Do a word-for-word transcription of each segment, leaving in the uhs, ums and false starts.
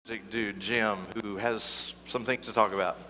music dude, Jim, who has some things to talk about.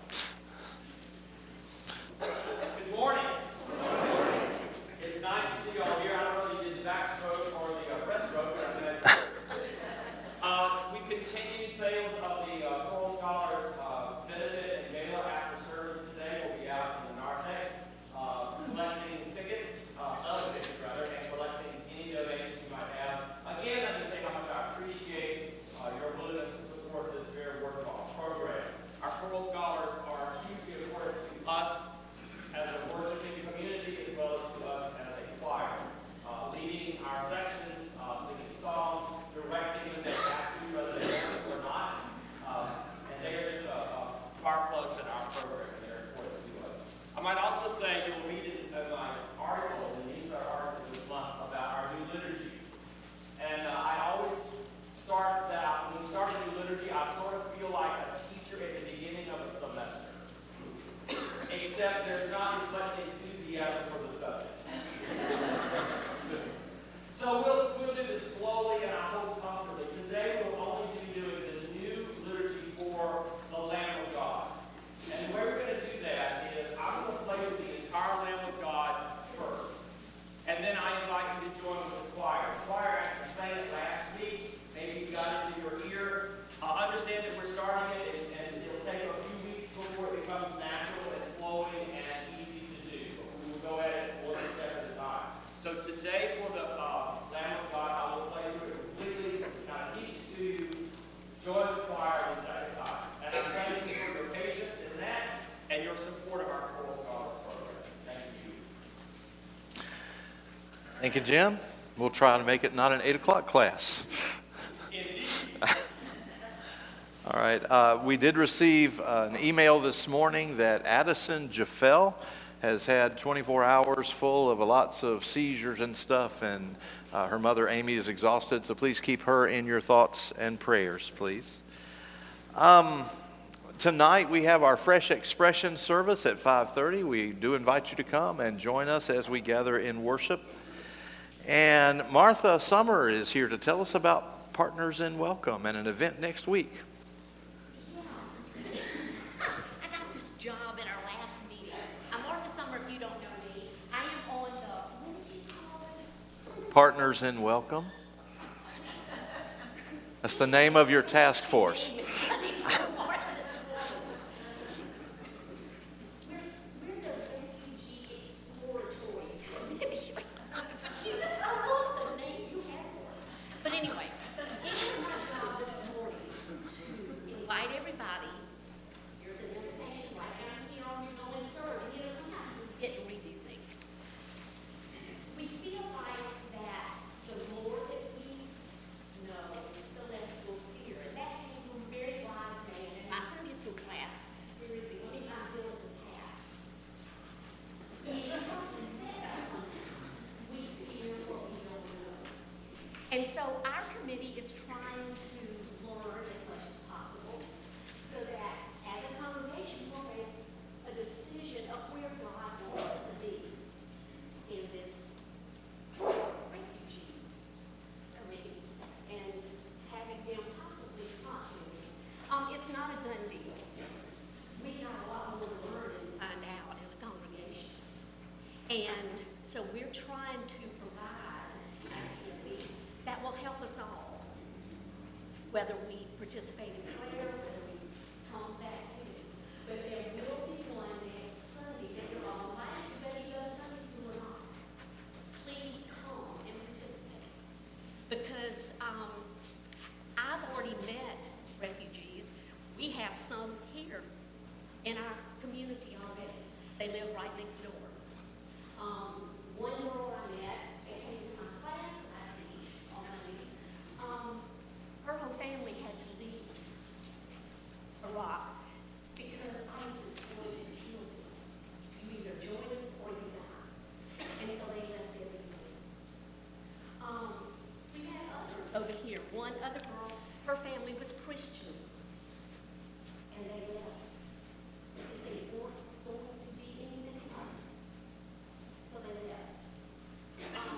Good morning. Good morning. It's nice to see you all here. I don't know if you did the backstroke or the uh, breaststroke, but I'm gonna- uh, we continue sales of the uh, Choral Scholars uh, benefit and gala after service today. We'll be out in the narthex uh, collecting tickets, uh, selling tickets rather, and collecting any donations you might have. Again, let me say how much I appreciate uh, your willingness to support this very worthwhile program. Our Choral Scholars are hugely important to us as a worshiping community as well as to us as a choir. Uh, leading our sections, uh, singing songs, directing them they have to, whether they want to or not. Uh, and they are just uh, uh, spark plugs in our program, and they're important to us. I might also say you'll read it in my article, and these are articles this month, about our new liturgy. And uh, I always start that out. When we start a new liturgy, I sort of feel like a teacher at the beginning of a semester. Except there's not as much enthusiasm for the subject. So we'll, we'll do this slowly and I hope comfortably. Today we'll only be doing the new liturgy for the Lamb of God. And the way we're going to do that is I'm going to play with the entire Lamb of God first. And then I invite you to join with the choir. The choir actually sang it last week. Maybe you got it to your ear. Uh, understand that we're starting it and, and it'll take a few weeks before it becomes natural and flowing and easy to do. But we will go at it one step at a time. So today for the uh, Lamb of God, I will play through it completely, kind of teach it to you, join the choir the second time. And I'm thanking you for your patience in that and your support of our Choral Scholars program. Thank you. Thank you, Jim. We'll try to make it not an eight o'clock class. Indeed. All right. Uh, we did receive uh, an email this morning that Addison Jaffel has had twenty-four hours full of lots of seizures and stuff, and uh, her mother Amy is exhausted, so please keep her in your thoughts and prayers, please. Um, tonight we have our Fresh Expression service at five thirty. We do invite you to come and join us as we gather in worship. And Martha Summer is here to tell us about Partners in Welcome and an event next week. I got this job at our last meeting. I'm Martha Summer, if you don't know me. I am on the, what do you call this? Partners in Welcome. That's the name of your task force. Sunday school forces. We're, we're the refugee exploratory committee or something. But you, I love the name you have for it. But anyway, it is my job this morning to invite everybody. Here's an invitation right down here on your notice, sir. You know, sometimes we get to read these things. We feel like that the more that we know, the less we'll fear. And that came from a very wise man in my Sunday school class. Here is it. Let me find Phyllis's hat. He often said, we fear what we don't know. And so our committee is trying to learn as much as possible so that as a congregation we'll make a decision of where God wants us to be in this refugee committee and having them possibly sponsor it. Um, it's not a done deal. We got a lot more to learn and find out as a congregation. And so we're trying to provide activities that will help us all, whether we participate in prayer, whether we come to activities. But there will be one next Sunday that you're all right, whether you go to Sunday school or not. Please come and participate. Because um, I've already met refugees. We have some here in our community already. They live right next door. Um, one girl I met, that came to my class that I teach on Mondays, um, her whole family had to leave Iraq because ISIS wanted to kill them. You either join us or you die. And so they left everything. Um, we've had others over here. One other girl, her family was Christian. And they left because they weren't going to be anything else. So they left. Um,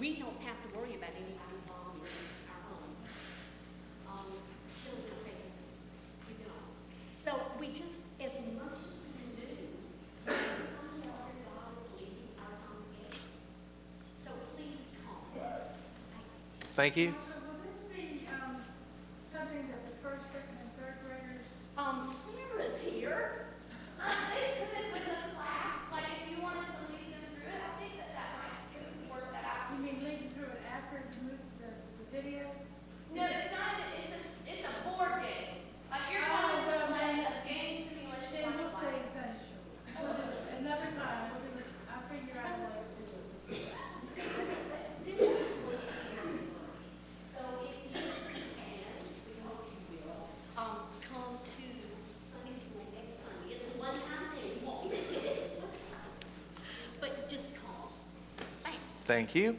we don't have to worry about anybody bombing our homes. Um, killing our families. We don't. So we just, as much as we can do, we find out where God is leading our congregation. So please come. Thanks. Thank you. So will this be um, something that the first, second, and third graders? Um, Sarah's here. Um, they put it with the class, like if you wanted to lead them through it, I think that that might could work that out. You mean leading through it after you move the, the video? No, it's not, it's a, it's a board game. Like you're Oh, going to so play then- a game simulation. Then on we'll the stay fly. essential. We'll do it another time. We'll do it, I'll figure out a way to do it. This is what Sarah does. So if you can, we hope you will, um, come to Sunday school next Sunday. It's a one-time thing. You won't be able to get it two times. But just come. Thanks. Thank you.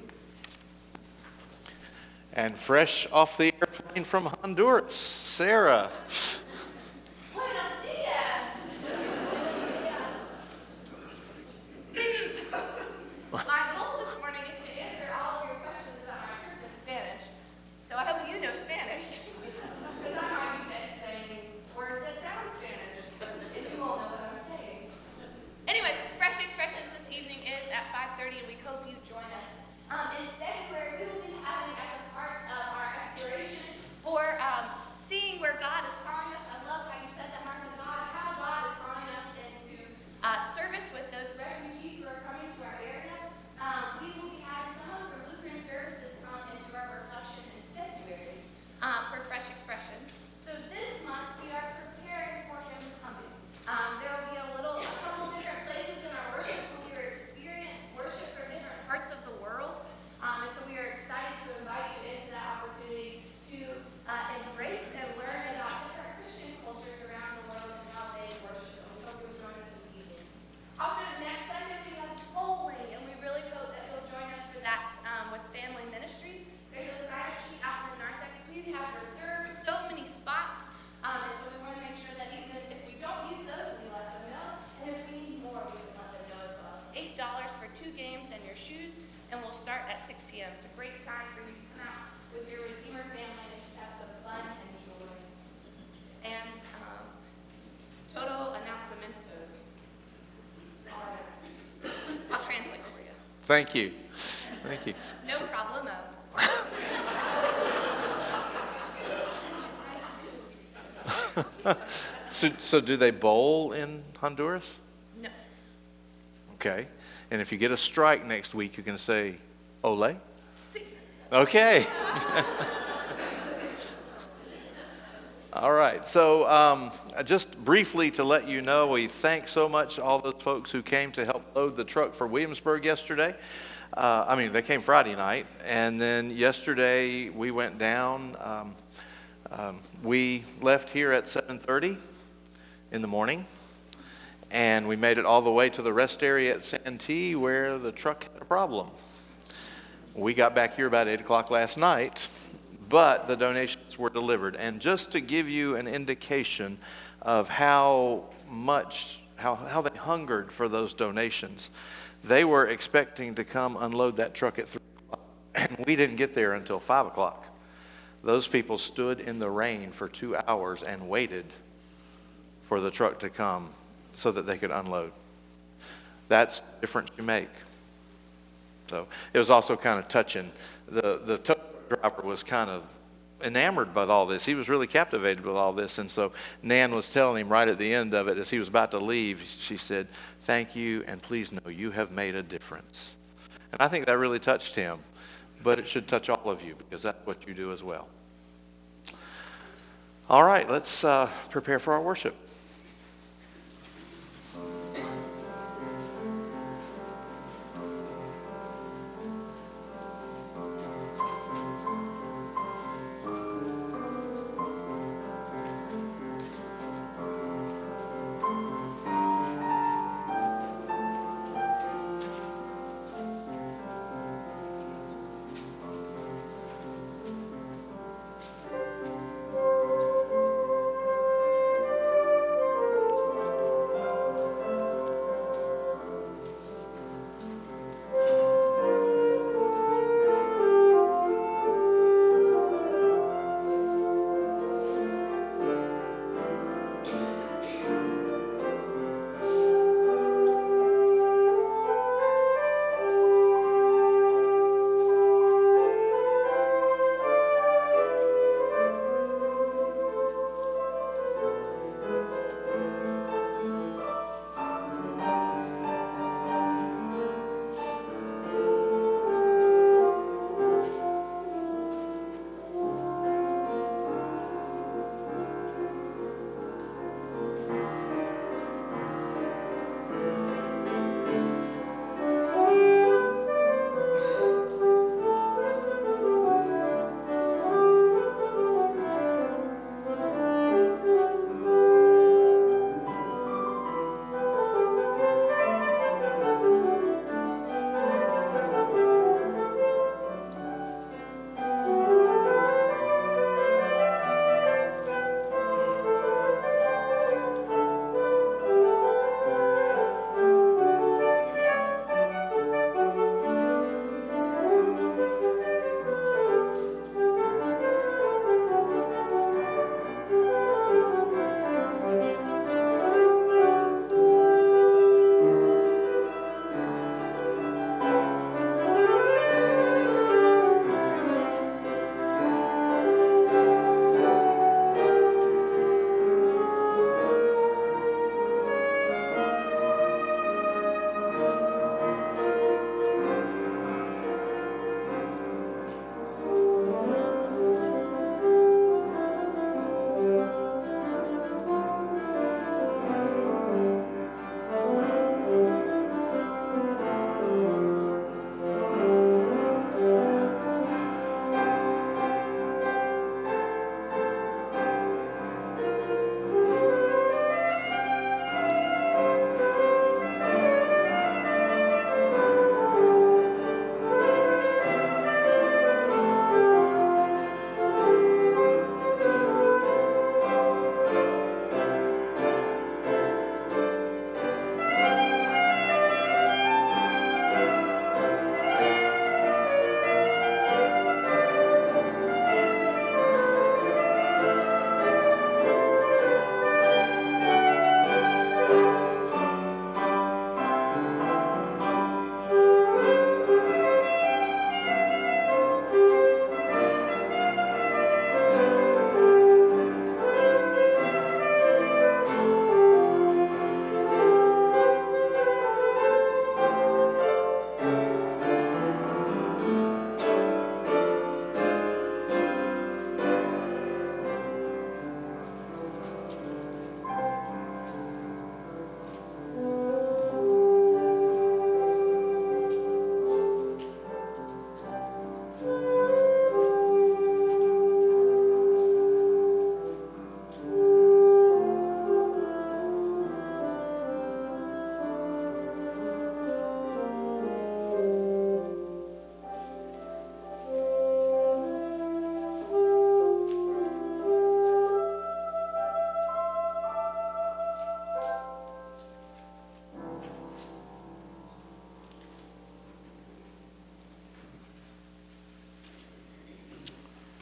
And fresh off the airplane from Honduras, Sarah. Buenos dias. My goal this morning is to answer all of your questions about my trip in Spanish. So I hope you know Spanish. Because I'm not used to saying words that sound Spanish. And you all know what I'm saying. Anyways, Fresh Expressions this evening is at five thirty, and we hope you join us. Um, in February, we will be having as a part of our exploration for um, seeing where God is calling us. I love how you said that, Martha, God, how God is calling us into uh, service with those refugees who are coming to our area. Um, we will be having someone from Lutheran Services come and do our reflection in February um, for Fresh Expression. So this month, we are preparing for him coming. Um, there will be a little, a couple different places in our worship where we will experience worship from different parts of the world. Um, and so we are excited to invite you into that opportunity to uh, embrace and learn about different Christian cultures around the world and how they worship. And we hope you'll join us this evening. Also, next Sunday we have bowling, and we really hope that you'll join us for that um, with Family Ministries. There's a sign-up sheet out in the narthex. We have reserved so many spots, um, and so we want to make sure that even if we don't use those, we let them know. And if we need more, we can let them know as well. It's eight dollars for two games and your shoes, and we'll start at six p.m. It's a great time for you to come out with your Redeemer family and just have some fun and joy. And um, total announcemientos. That's all I have. I'll translate for you. Thank you. Thank you. No problemo. So, so do they bowl in Honduras? No. Okay. And if you get a strike next week, you can say, ole? See, Okay. All right. So um, just briefly to let you know, we thank so much all those folks who came to help load the truck for Williamsburg yesterday. Uh, I mean, they came Friday night. And then yesterday we went down. Um, um, we left here at seven thirty in the morning. And we made it all the way to the rest area at Santee where the truck had a problem. We got back here about eight o'clock last night, but the donations were delivered. And just to give you an indication of how much, how, how they hungered for those donations, they were expecting to come unload that truck at three o'clock, and we didn't get there until five o'clock. Those people stood in the rain for two hours and waited for the truck to come so that they could unload. That's the difference you make. So it was also kind of touching. The the tow driver was kind of enamored by all this. He was really captivated with all this. And so Nan was telling him right at the end of it, as he was about to leave, she said, "Thank you, and please know you have made a difference." And I think that really touched him. But it should touch all of you, because that's what you do as well. All right, let's uh, prepare for our worship.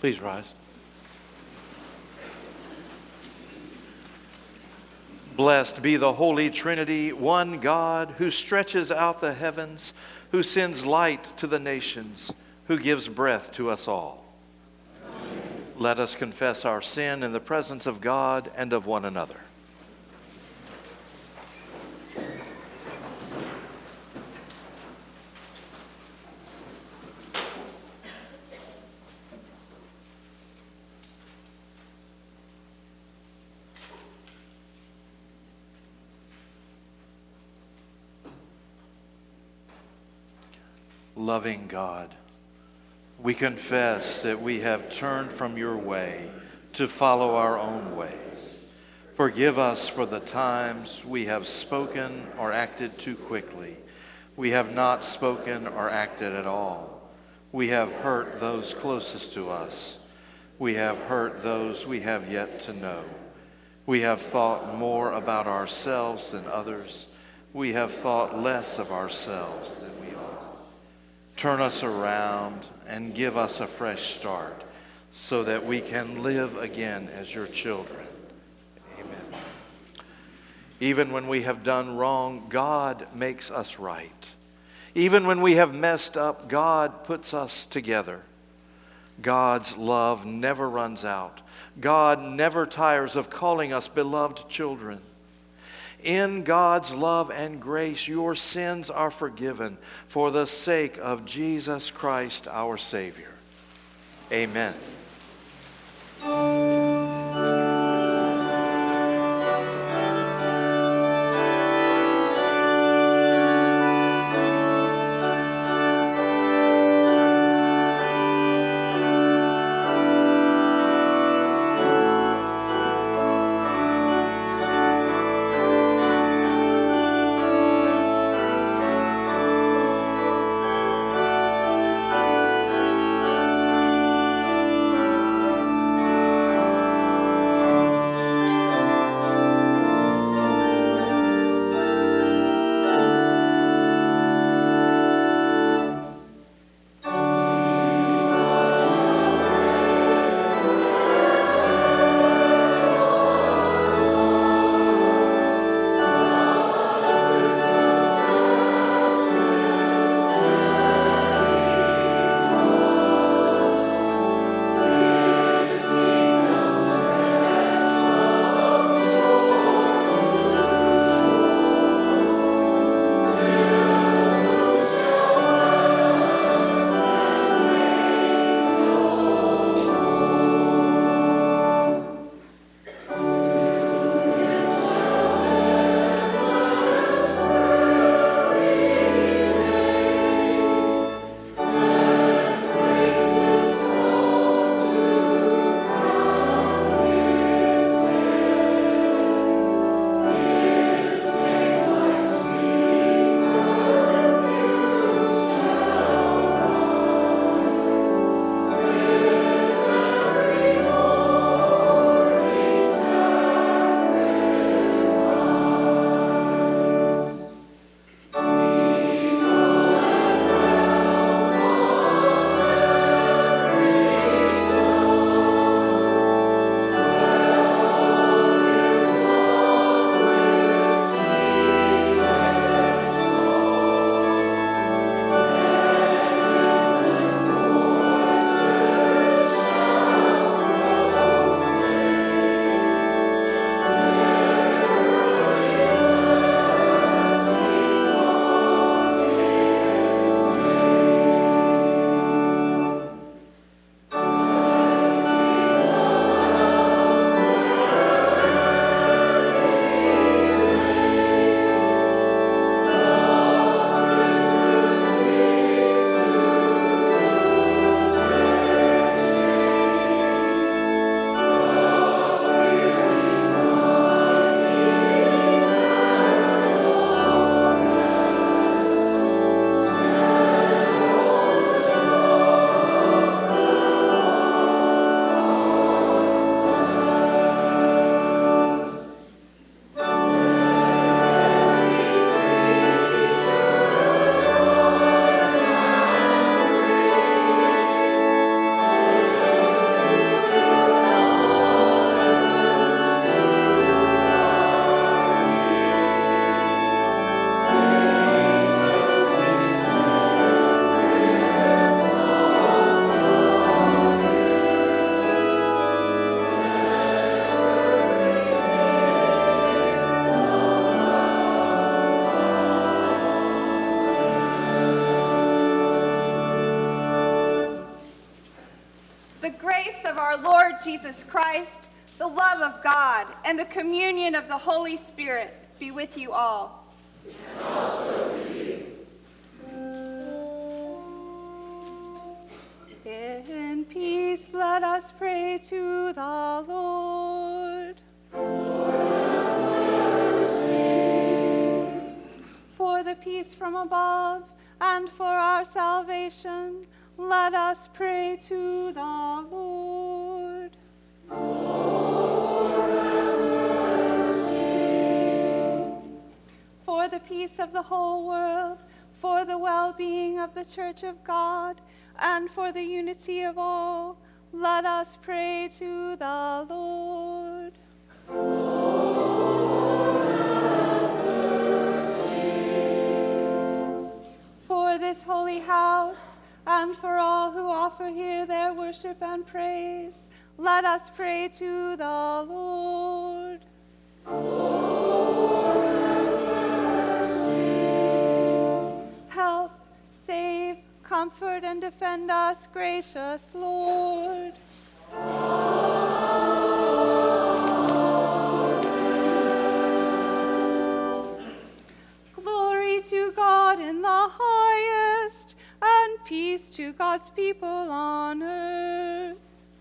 Please rise. Blessed be the Holy Trinity, one God, who stretches out the heavens, who sends light to the nations, who gives breath to us all. Amen. Let us confess our sin in the presence of God and of one another. Loving God, we confess that we have turned from your way to follow our own ways. Forgive us for the times we have spoken or acted too quickly. We have not spoken or acted at all. We have hurt those closest to us. We have hurt those we have yet to know. We have thought more about ourselves than others. We have thought less of ourselves than we ought. Turn us around and give us a fresh start so that we can live again as your children. Amen. Even when we have done wrong, God makes us right. Even when we have messed up, God puts us together. God's love never runs out. God never tires of calling us beloved children. In God's love and grace, your sins are forgiven for the sake of Jesus Christ, our Savior. Amen. grace of our Lord Jesus Christ, the love of God, and the communion of the Holy Spirit be with you all. And also with you. In peace, let us pray to the Lord. Lord, have mercy. For the peace from above and for our salvation, let us pray to the Lord. Lord, have mercy. For the peace of the whole world, for the well-being of the Church of God, and for the unity of all, let us pray to the Lord. Lord, have mercy. For this holy house, and for all who offer here their worship and praise, let us pray to the Lord. Lord, have mercy. Help, save, comfort, and defend us, gracious Lord. Glory to God in the highest, and peace to God's people on earth.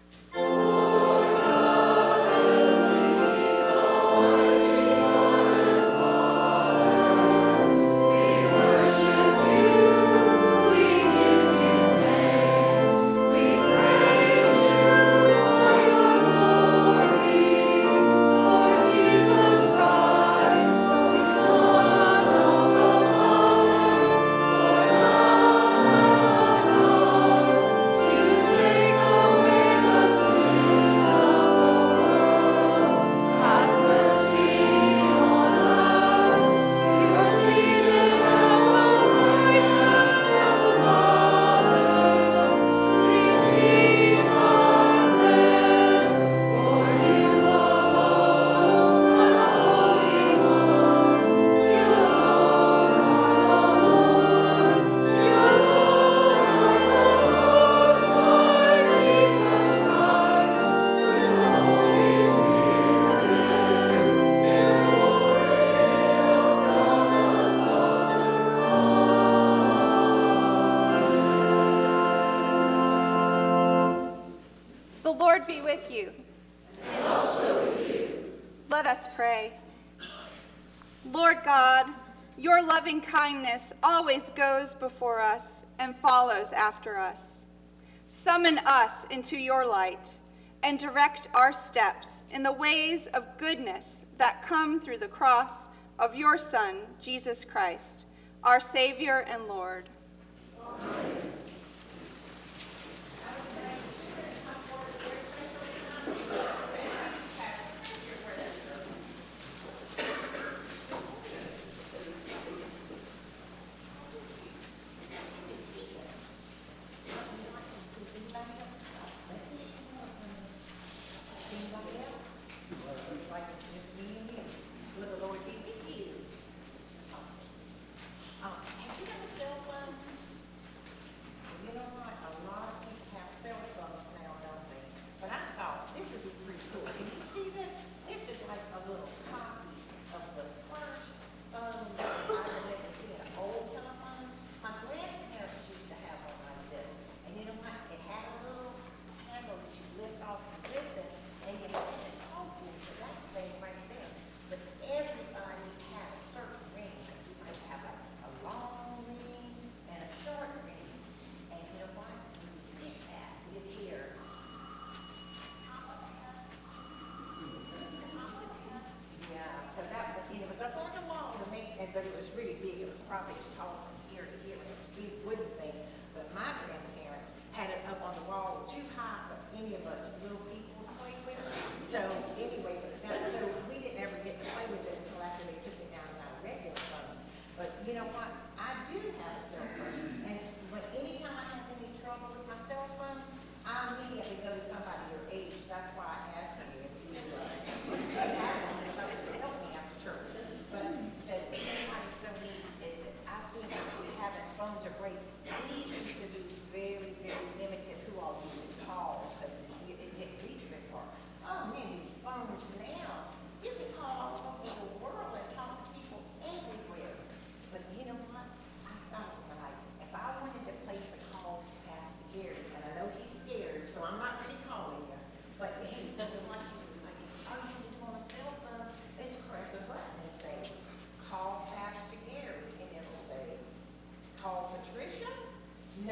The Lord be with you. And also with you. Let us pray. Lord God, your loving kindness always goes before us and follows after us. Summon us into your light and direct our steps in the ways of goodness that come through the cross of your Son, Jesus Christ, our Savior and Lord. Amen. Have you got a cell phone?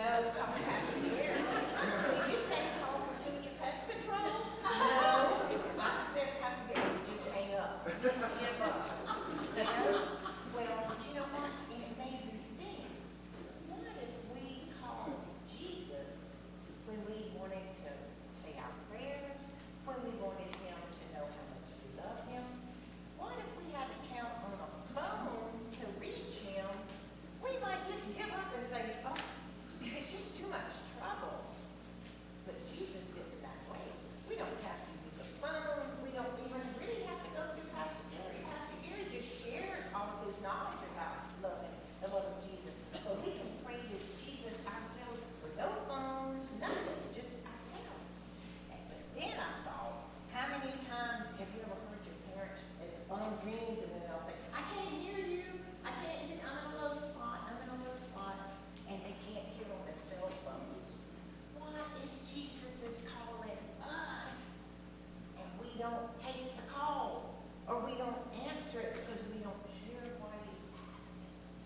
No, call Pastor Gary. Did you say call Virginia Pest Control? No. I said Pastor Gary, just hang up. Just give up. You know? Well, but you know what? And it made me think, what if we called Jesus when we wanted to say our prayers, when we wanted him to know how much we love him? What if we had to count on a phone to reach him? We might just give up and say, oh, it's just too much trouble. But Jesus did it that way. We don't have to use a phone. We don't even really have to go through Pastor Gary. Pastor Gary just shares all of his knowledge about loving the love of Jesus. But we can pray to Jesus ourselves with no phones, nothing, just ourselves. And, but then I thought, how many times have you ever heard your parents, and the phone rings, and then they'll say, I can't hear you. I can't hear, I'm in a low spot, I'm in a low spot, and they can't hear on their cell phones. What if Jesus is calling us, and we don't take the call, or we don't answer it because we don't hear what he's asking?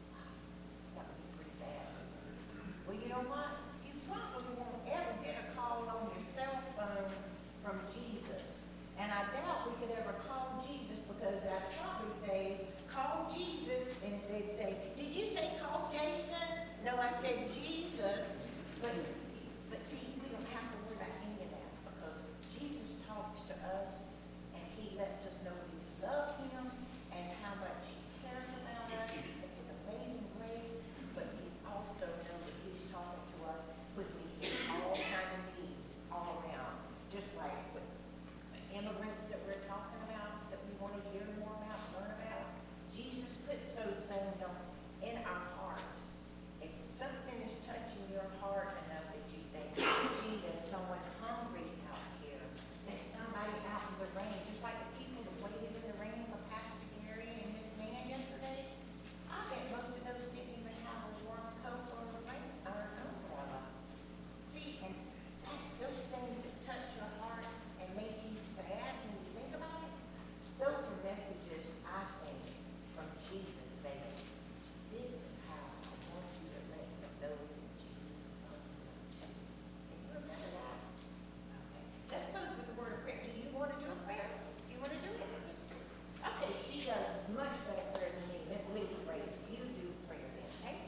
That would be pretty bad. Well, you know what? You probably won't ever get a call on your cell phone from Jesus. And I doubt we could ever call Jesus, because I'd probably say, call Jesus, and they'd say, did you say call Jason? No, I said Jesus. But, but see, we don't have to worry about any of that, because Jesus talks to us, and he lets us know we love him and how much he cares about us and his amazing grace. But we also know that he's talking to us when we hit all kinds of needs all around, just like with the immigrants that we're talking about, that we want to hear more about, learn about. Jesus puts those things on in our hearts. If something is touching your heart enough that you think, gee, there's someone hungry out here, there's somebody out in the rain, just like the people that waited in the rain for Pastor Gary and his man yesterday. I bet most of those didn't even have a warm coat or a rain or an umbrella. See, and that, those things that touch your heart and make you sad when you think about it, those are messages, I think, from Jesus saying, this is how I want you to let them know that Jesus loves them too. Can you remember that? Okay. Let's close with the word of prayer. Do you want to do a prayer? You want to do it? Okay, she does much better prayers than me. Miss Lee prays. You do prayer then, okay?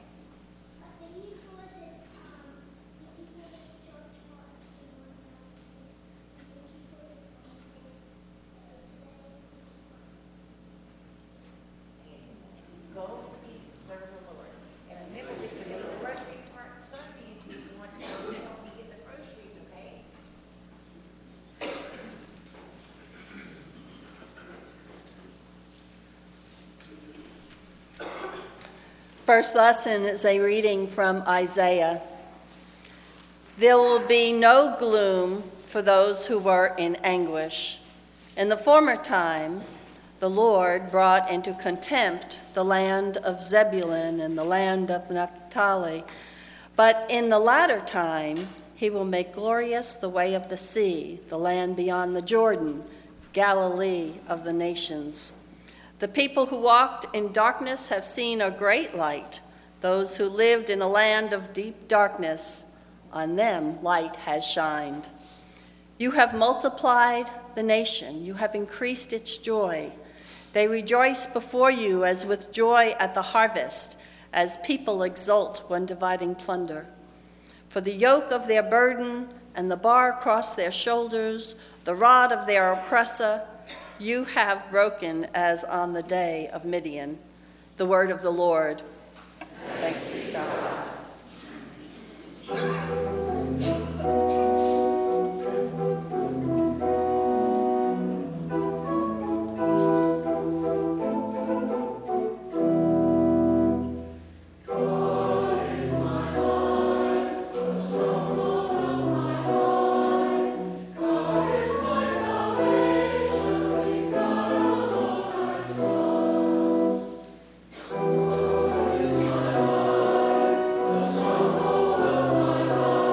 Go in peace and serve the Lord. And remember, this is grocery cart Sunday if you want to help me get the groceries, okay? First lesson is a reading from Isaiah. There will be no gloom for those who were in anguish. In the former time, the Lord brought into contempt the land of Zebulun and the land of Naphtali. But in the latter time, he will make glorious the way of the sea, the land beyond the Jordan, Galilee of the nations. The people who walked in darkness have seen a great light. Those who lived in a land of deep darkness, on them light has shined. You have multiplied the nation. You have increased its joy. They rejoice before you as with joy at the harvest, as people exult when dividing plunder. For the yoke of their burden and the bar across their shoulders, the rod of their oppressor, you have broken as on the day of Midian. The word of the Lord. Thanks be to God. Lord.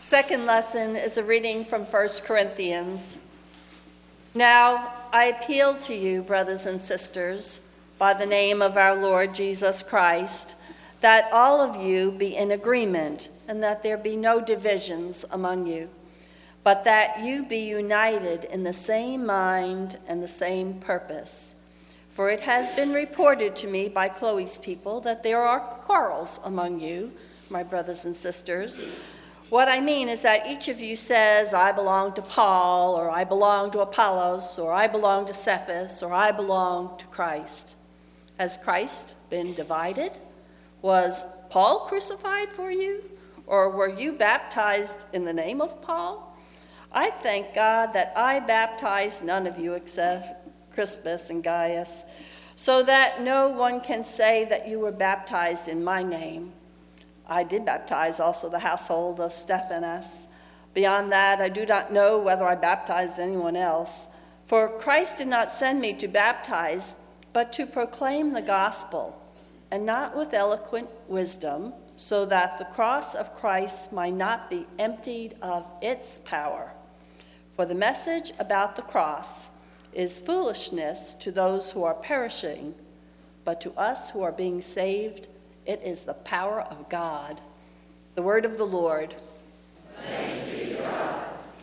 Second lesson is a reading from First Corinthians. Now I appeal to you, brothers and sisters, by the name of our Lord Jesus Christ, that all of you be in agreement and that there be no divisions among you, but that you be united in the same mind and the same purpose. For it has been reported to me by Chloe's people that there are quarrels among you, my brothers and sisters. What I mean is that each of you says, I belong to Paul, or I belong to Apollos, or I belong to Cephas, or I belong to Christ. Has Christ been divided? Was Paul crucified for you? Or were you baptized in the name of Paul? I thank God that I baptized none of you except Crispus and Gaius, so that no one can say that you were baptized in my name. I did baptize also the household of Stephanas. Beyond that, I do not know whether I baptized anyone else. For Christ did not send me to baptize, but to proclaim the gospel, and not with eloquent wisdom, so that the cross of Christ might not be emptied of its power. For the message about the cross is foolishness to those who are perishing, but to us who are being saved, it is the power of God. The word of the Lord. Thanks be to God.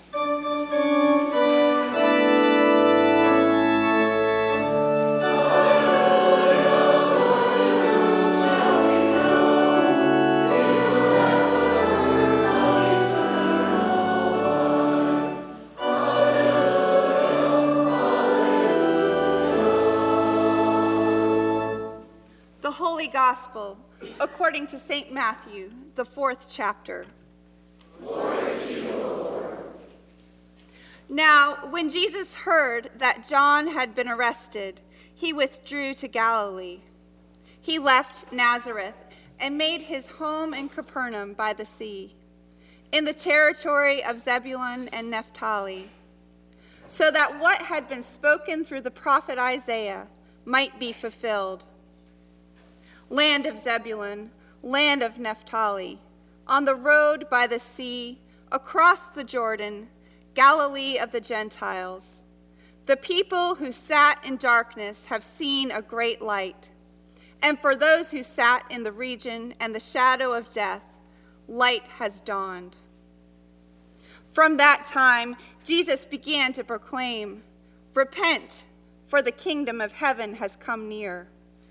The Holy Gospel, according to Saint Matthew, the fourth chapter. Glory to you, O Lord. Now, when Jesus heard that John had been arrested, he withdrew to Galilee. He left Nazareth and made his home in Capernaum by the sea, in the territory of Zebulun and Naphtali, so that what had been spoken through the prophet Isaiah might be fulfilled. Land of Zebulun, land of Naphtali, on the road by the sea, across the Jordan, Galilee of the Gentiles. The people who sat in darkness have seen a great light. And for those who sat in the region and the shadow of death, light has dawned. From that time, Jesus began to proclaim, "Repent, for the kingdom of heaven has come near."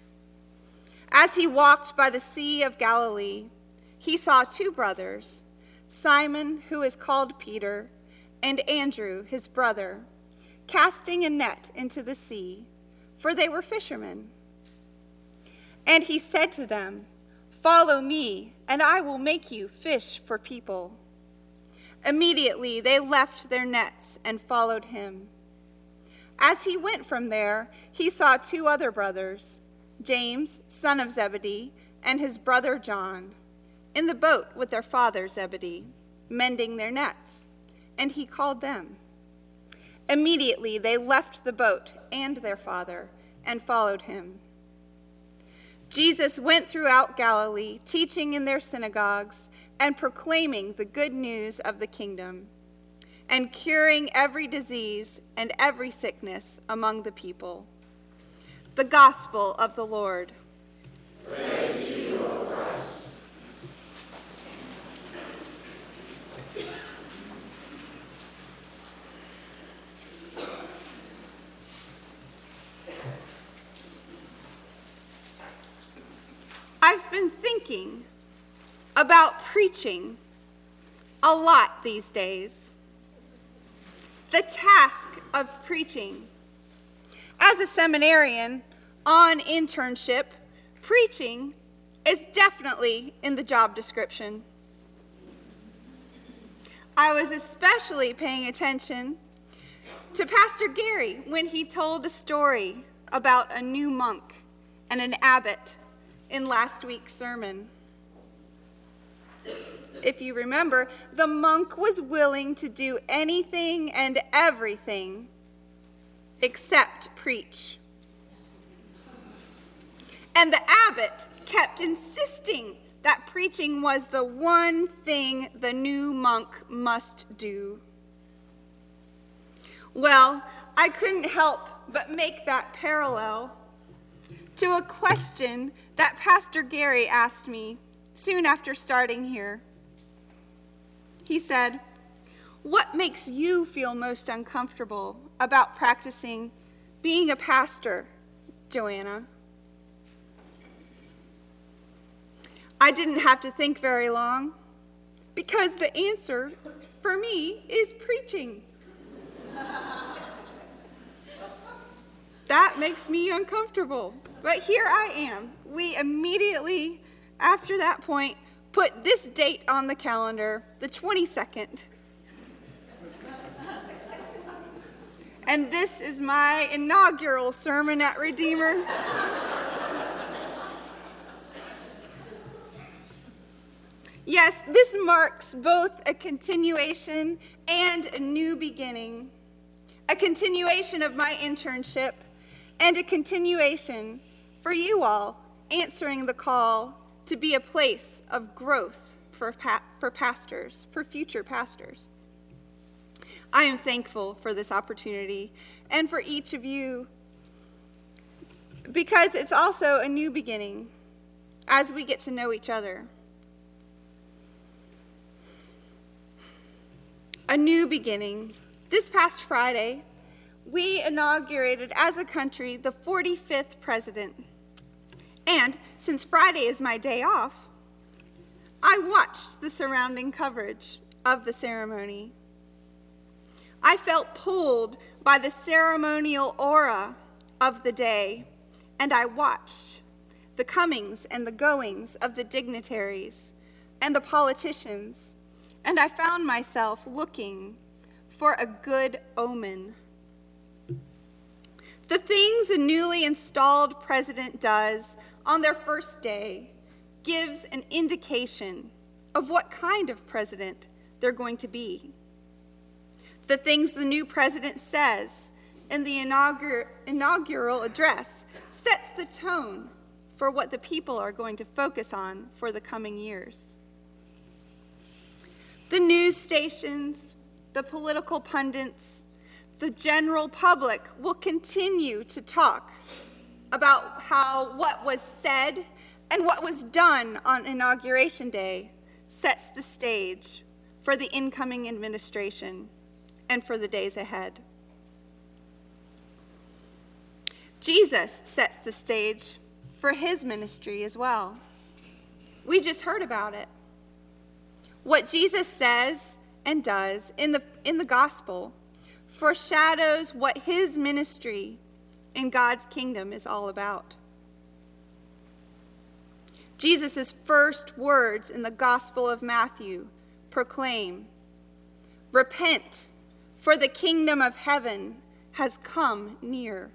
As he walked by the Sea of Galilee, he saw two brothers, Simon, who is called Peter, and Andrew, his brother, casting a net into the sea, for they were fishermen. And he said to them, "Follow me, and I will make you fish for people." Immediately they left their nets and followed him. As he went from there, he saw two other brothers, James, son of Zebedee, and his brother John, in the boat with their father Zebedee, mending their nets, and he called them. Immediately they left the boat and their father and followed him. Jesus went throughout Galilee, teaching in their synagogues and proclaiming the good news of the kingdom, and curing every disease and every sickness among the people. The Gospel of the Lord. Praise to you, O Christ. I've been thinking about preaching a lot these days. The task of preaching. As a seminarian on internship, preaching is definitely in the job description. I was especially paying attention to Pastor Gary when he told a story about a new monk and an abbot in last week's sermon. If you remember, the monk was willing to do anything and everything except preach. And the abbot kept insisting that preaching was the one thing the new monk must do. Well, I couldn't help but make that parallel to a question that Pastor Gary asked me soon after starting here. He said, "What makes you feel most uncomfortable about practicing being a pastor, Joanna?" I didn't have to think very long, because the answer for me is preaching. That makes me uncomfortable. But here I am. We immediately, after that point, put this date on the calendar, the twenty-second. And this is my inaugural sermon at Redeemer. Yes, this marks both a continuation and a new beginning. A continuation of my internship and a continuation for you all answering the call to be a place of growth for, pa- for pastors, for future pastors. I am thankful for this opportunity and for each of you, because it's also a new beginning as we get to know each other. A new beginning. This past Friday, we inaugurated as a country the forty-fifth president. And since Friday is my day off, I watched the surrounding coverage of the ceremony. I felt pulled by the ceremonial aura of the day, and I watched the comings and the goings of the dignitaries and the politicians, and I found myself looking for a good omen. The things a newly installed president does on their first day gives an indication of what kind of president they're going to be. The things the new president says in the inaugur- inaugural address sets the tone for what the people are going to focus on for the coming years. The news stations, the political pundits, the general public will continue to talk about how what was said and what was done on Inauguration Day sets the stage for the incoming administration and for the days ahead. Jesus sets the stage for his ministry as well. We just heard about it. What Jesus says and does in the, in the gospel foreshadows what his ministry in God's kingdom is all about. Jesus' first words in the Gospel of Matthew proclaim, "Repent, for the kingdom of heaven has come near."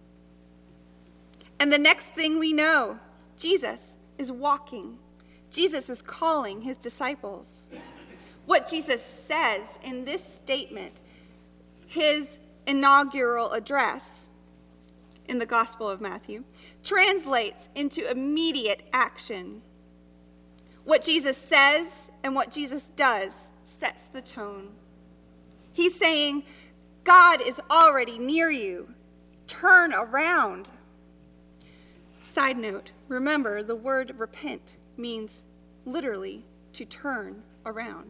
And the next thing we know, Jesus is walking. Jesus is calling his disciples. What Jesus says in this statement, his inaugural address in the Gospel of Matthew, translates into immediate action. What Jesus says and what Jesus does sets the tone. He's saying, God is already near you. Turn around. Side note, remember the word repent means literally to turn around.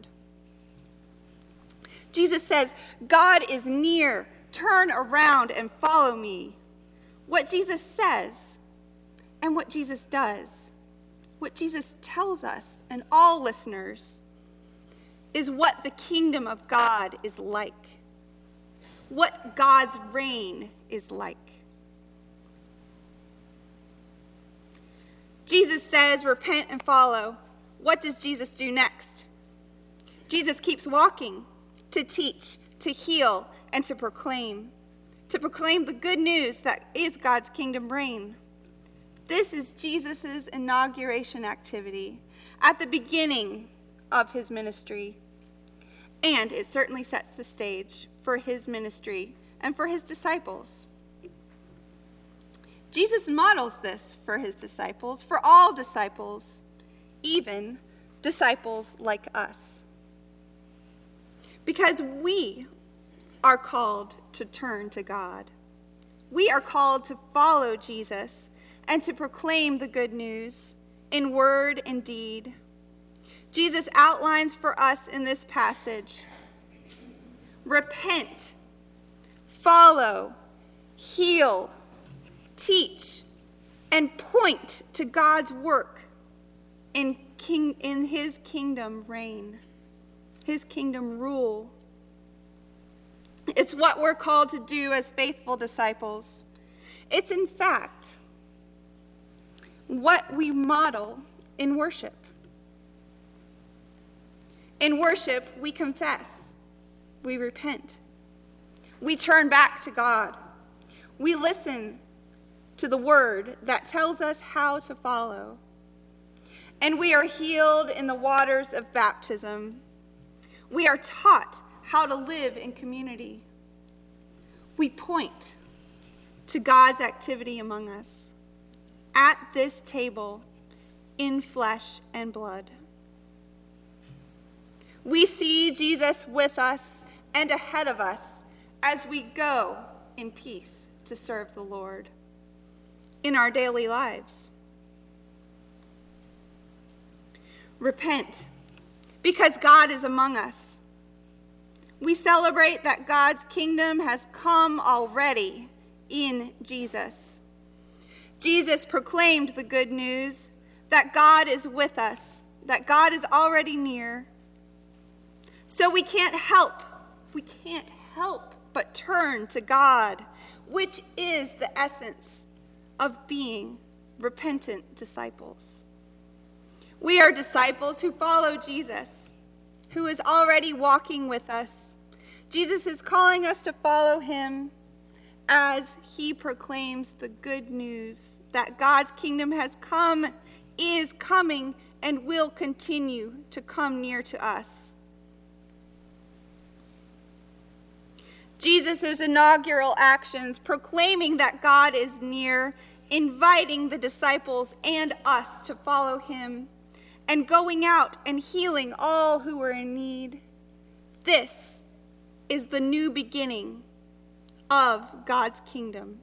Jesus says, God is near. Turn around and follow me. What Jesus says and what Jesus does, what Jesus tells us and all listeners, is what the kingdom of God is like, what God's reign is like. Jesus says, repent and follow. What does Jesus do next? Jesus keeps walking to teach, to heal, and to proclaim. To proclaim the good news that is God's kingdom reign. This is Jesus' inauguration activity at the beginning of his ministry. And it certainly sets the stage for his ministry and for his disciples. Jesus models this for his disciples, for all disciples. even disciples like us. Because we are called to turn to God. We are called to follow Jesus and to proclaim the good news in word and deed. Jesus outlines for us in this passage: repent, follow, heal, teach, and point to God's work in, king, in his kingdom reign, his kingdom rule. It's what we're called to do as faithful disciples. It's, in fact, what we model in worship. In worship, we confess, we repent, we turn back to God, we listen to the word that tells us how to follow, and we are healed in the waters of baptism. We are taught how to live in community. We point to God's activity among us at this table in flesh and blood. We see Jesus with us and ahead of us as we go in peace to serve the Lord in our daily lives. Repent, because God is among us. We celebrate that God's kingdom has come already in Jesus. Jesus proclaimed the good news that God is with us, that God is already near. So we can't help, we can't help but turn to God, which is the essence of being repentant disciples. We are disciples who follow Jesus, who is already walking with us. Jesus is calling us to follow him as he proclaims the good news that God's kingdom has come, is coming, and will continue to come near to us. Jesus' inaugural actions proclaiming that God is near, inviting the disciples and us to follow him, and going out and healing all who are in need. This is the new beginning of God's kingdom.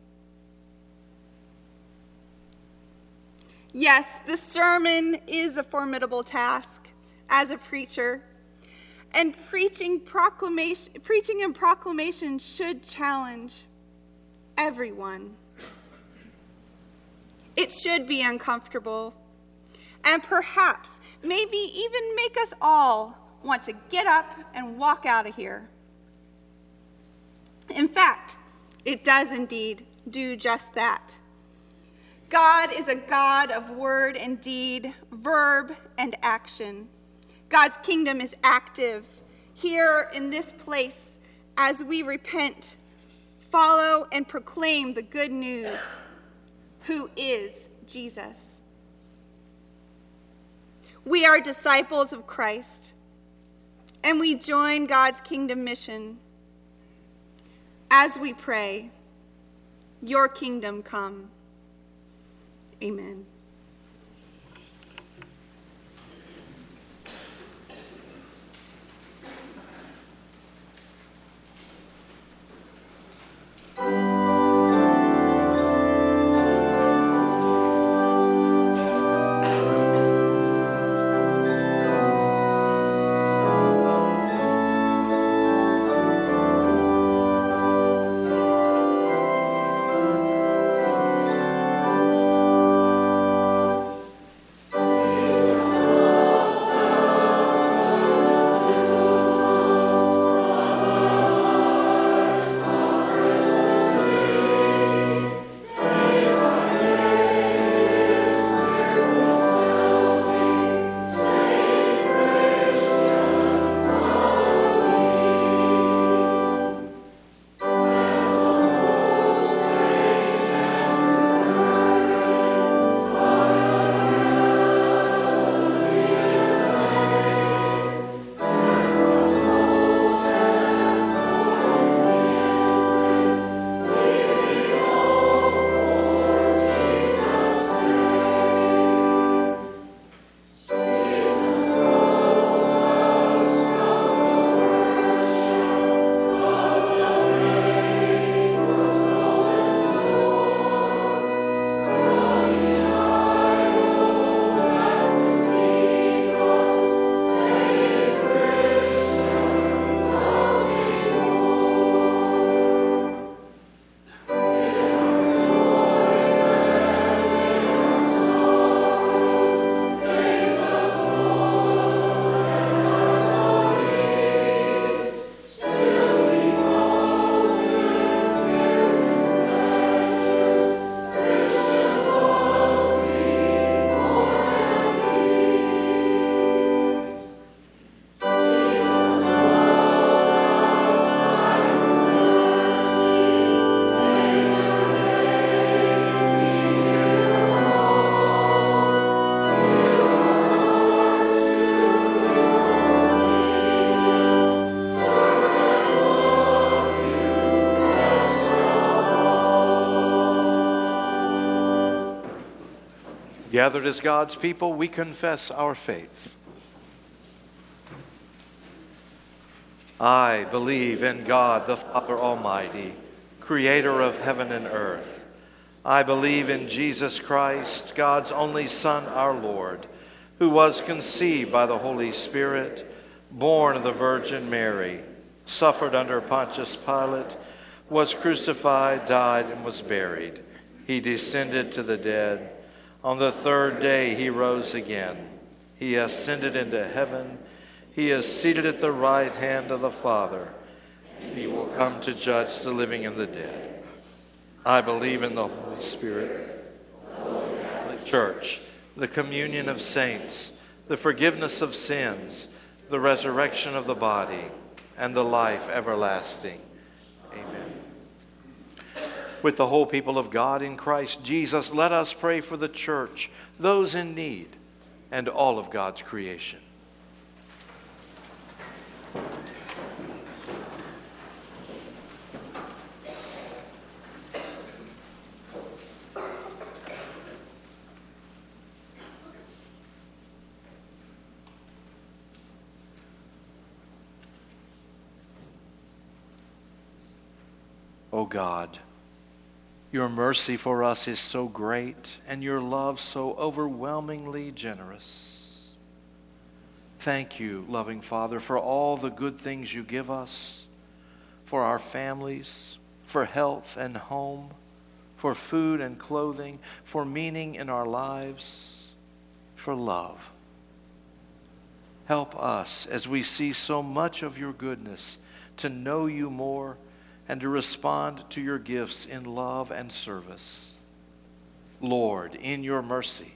Yes, the sermon is a formidable task as a preacher. And preaching proclamation, preaching and proclamation should challenge everyone. It should be uncomfortable, and perhaps, maybe even make us all want to get up and walk out of here. In fact, it does indeed do just that. God is a God of word and deed, verb and action. God's kingdom is active here in this place as we repent, follow, and proclaim the good news, who is Jesus. We are disciples of Christ, and we join God's kingdom mission as we pray, your kingdom come. Amen. Gathered as God's people, we confess our faith. I believe in God, the Father Almighty, creator of heaven and earth. I believe in Jesus Christ, God's only Son, our Lord, who was conceived by the Holy Spirit, born of the Virgin Mary, suffered under Pontius Pilate, was crucified, died, and was buried. He descended to the dead. On the third day he rose again. He ascended into heaven. He is seated at the right hand of the Father. He will come to judge the living and the dead. I believe in the Holy Spirit, the Holy Catholic Church, the communion of saints, the forgiveness of sins, the resurrection of the body, and the life everlasting. Amen. With the whole people of God in Christ Jesus, let us pray for the church, those in need, and all of God's creation. O God, your mercy for us is so great, and your love so overwhelmingly generous. Thank you, loving Father, for all the good things you give us, for our families, for health and home, for food and clothing, for meaning in our lives, for love. Help us, as we see so much of your goodness, to know you more and to respond to your gifts in love and service. Lord, in your mercy,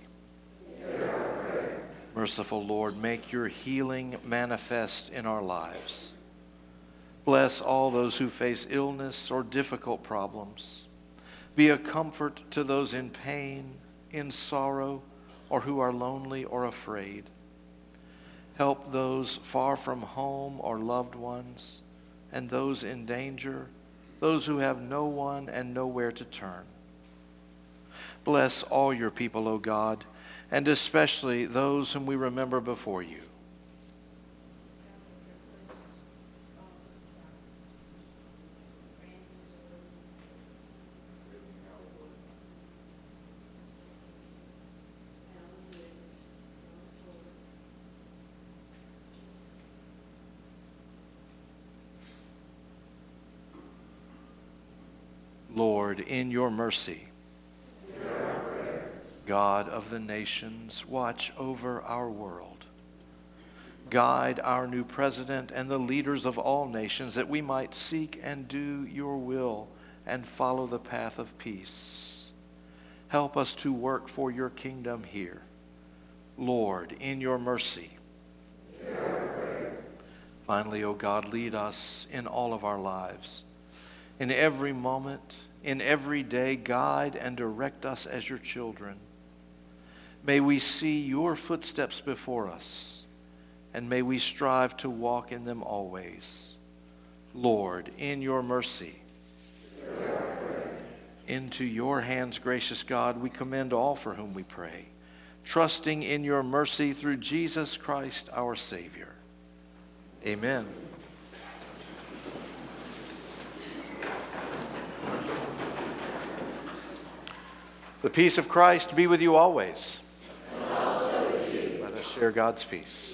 merciful Lord, make your healing manifest in our lives. Bless all those who face illness or difficult problems. Be a comfort to those in pain, in sorrow, or who are lonely or afraid. Help those far from home or loved ones, and those in danger, those who have no one and nowhere to turn. Bless all your people, O God, and especially those whom we remember before you. Lord, in your mercy, God of the nations, watch over our world. Guide our new president and the leaders of all nations, that we might seek and do your will and follow the path of peace. Help us to work for your kingdom here. Lord, in your mercy. Finally, O God, lead us in all of our lives. In every moment, in every day, guide and direct us as your children. May we see your footsteps before us, and may we strive to walk in them always. Lord, in your mercy. Into your hands, gracious God, we commend all for whom we pray, trusting in your mercy through Jesus Christ, our Savior. Amen. The peace of Christ be with you always. And also with you. Let us share God's peace.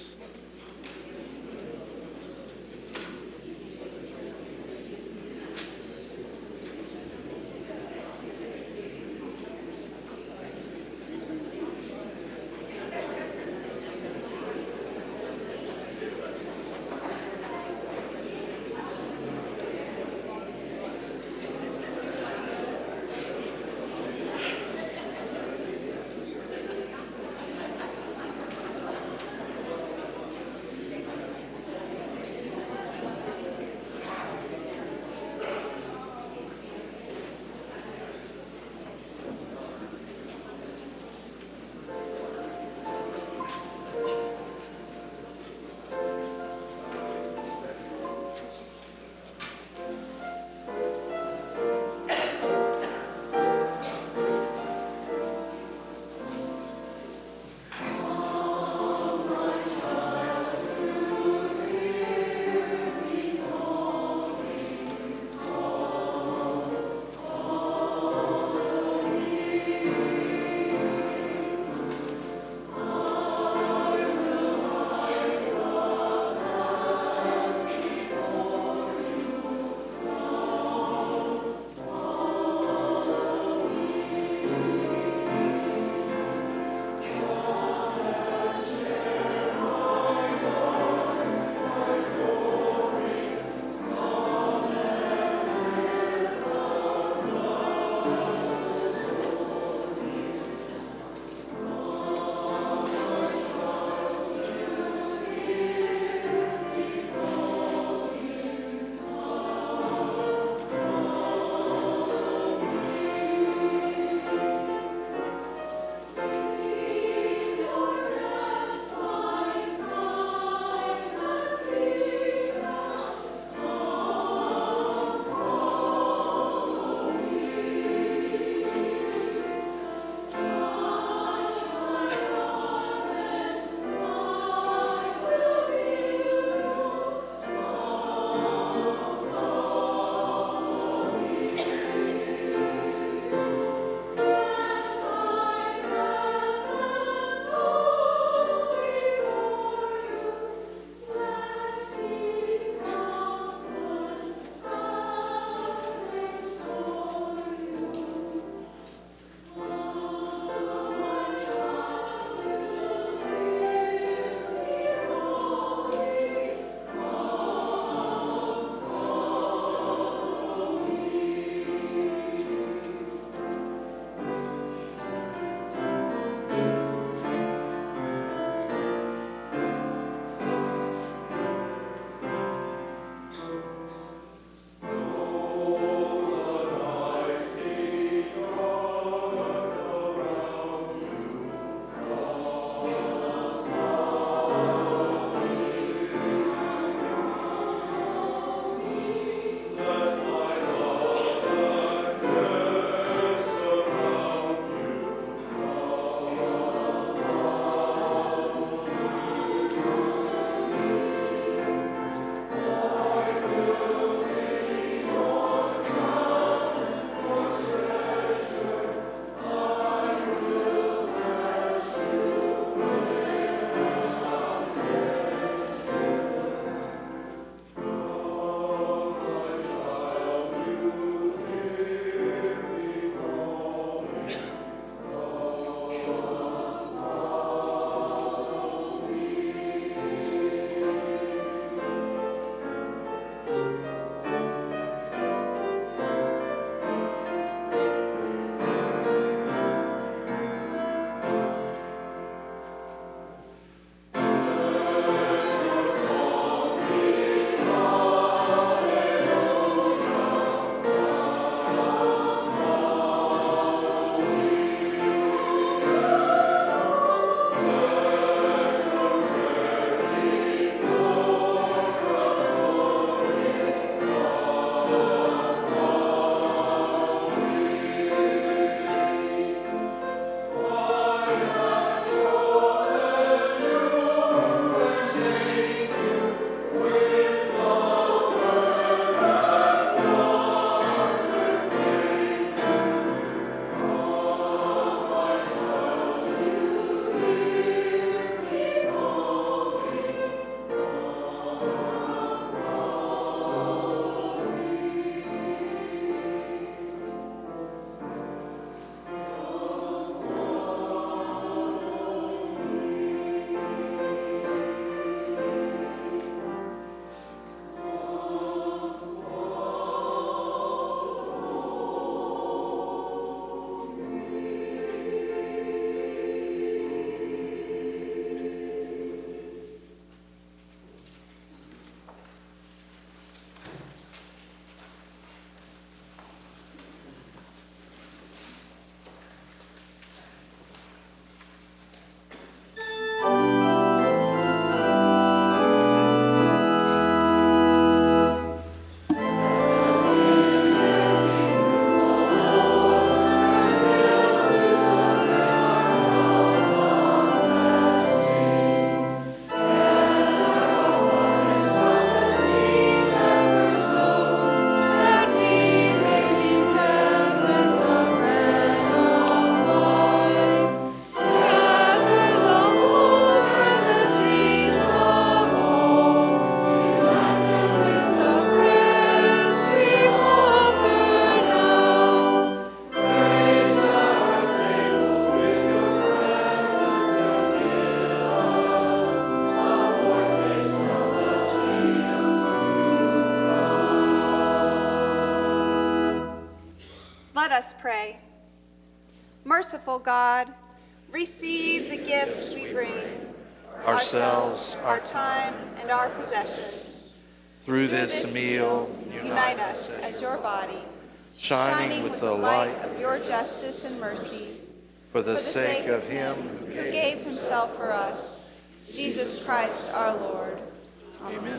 Let us pray. Merciful God, receive the gifts we bring, Ourselves, our time, and our possessions. Through this meal, unite us as your body, shining with the light of your justice and mercy, for the sake of him who gave himself for us, Jesus Christ our Lord. Amen.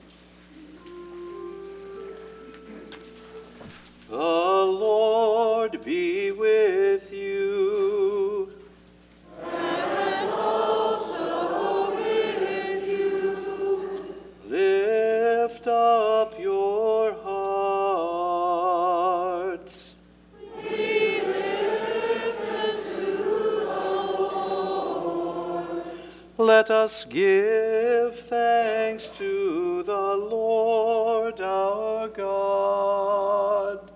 The Lord be with you. And also with you. Lift up your hearts. We lift them to the Lord. Let us give thanks to the Lord our God.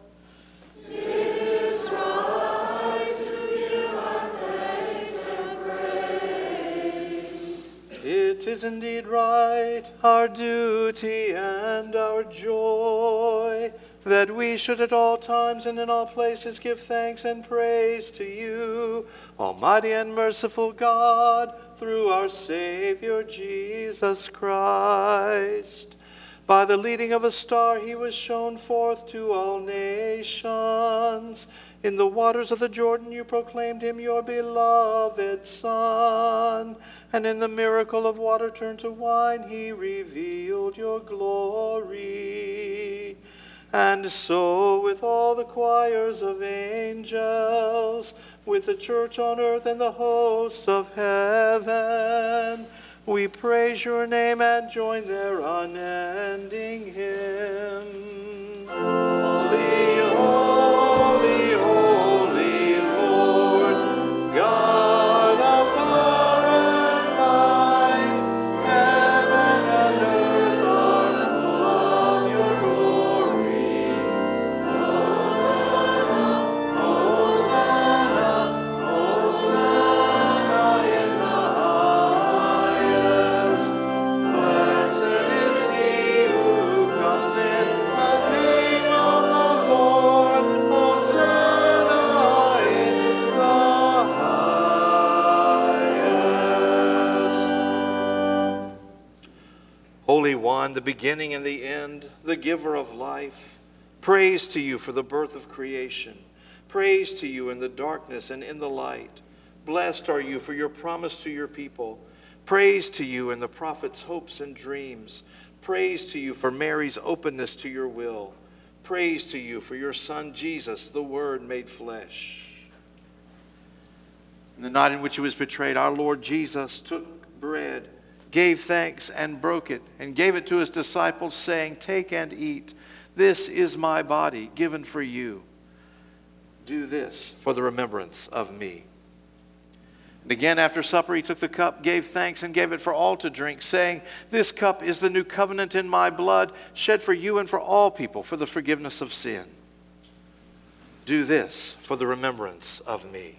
It is indeed right, our duty and our joy, that we should at all times and in all places give thanks and praise to you, Almighty and merciful God, through our Savior Jesus Christ. By the leading of a star he was shown forth to all nations. In the waters of the Jordan you proclaimed him your beloved Son. And in the miracle of water turned to wine he revealed your glory. And so with all the choirs of angels, with the church on earth and the hosts of heaven, we praise your name and join their unending hymn. Holy, holy, holy Lord, God of power and might, heaven and earth are full of your glory. Hosanna, Hosanna, Hosanna in the highest. Blessed is he who comes in the name of the Lord. Hosanna in the highest. Holy One, the beginning and the end, the giver of life, praise to you for the birth of creation. Praise to you in the darkness and in the light. Blessed are you for your promise to your people. Praise to you in the prophet's hopes and dreams. Praise to you for Mary's openness to your will. Praise to you for your Son Jesus, the Word made flesh. In the night in which he was betrayed, our Lord Jesus took bread, gave thanks and broke it, and gave it to his disciples, saying, "Take and eat. This is my body given for you. Do this for the remembrance of me." And again after supper he took the cup, gave thanks, and gave it for all to drink, saying, "This cup is the new covenant in my blood, shed for you and for all people for the forgiveness of sin. Do this for the remembrance of me."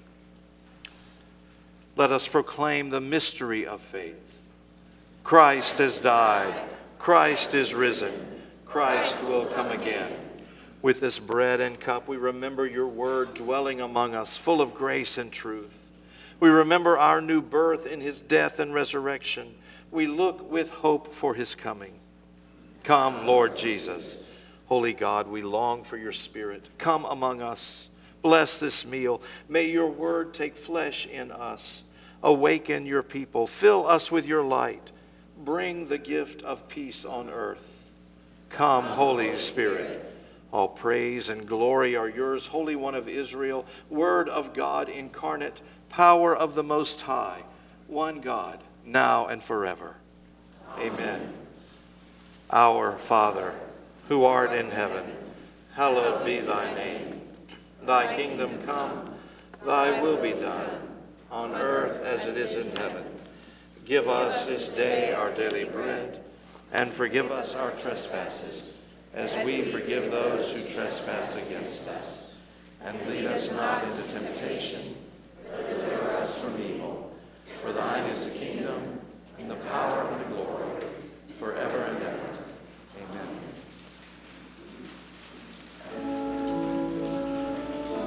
Let us proclaim the mystery of faith. Christ has died. Christ is risen. Christ will come again. With this bread and cup, we remember your word dwelling among us, full of grace and truth. We remember our new birth in his death and resurrection. We look with hope for his coming. Come, Lord Jesus. Holy God, we long for your Spirit. Come among us. Bless this meal. May your word take flesh in us. Awaken your people. Fill us with your light. Bring the gift of peace on earth. Come, Holy Spirit. All praise and glory are yours, Holy One of Israel, Word of God incarnate, power of the Most High, one God, now and forever. Amen. Our Father, who art in heaven, hallowed be thy name. Thy kingdom come, thy will be done, on earth as it is in heaven. Give us this day our daily bread, and forgive us our trespasses, as we forgive those who trespass against us. And lead us not into temptation, but deliver us from evil. For thine is the kingdom, and the power, and the glory, forever and ever. Amen.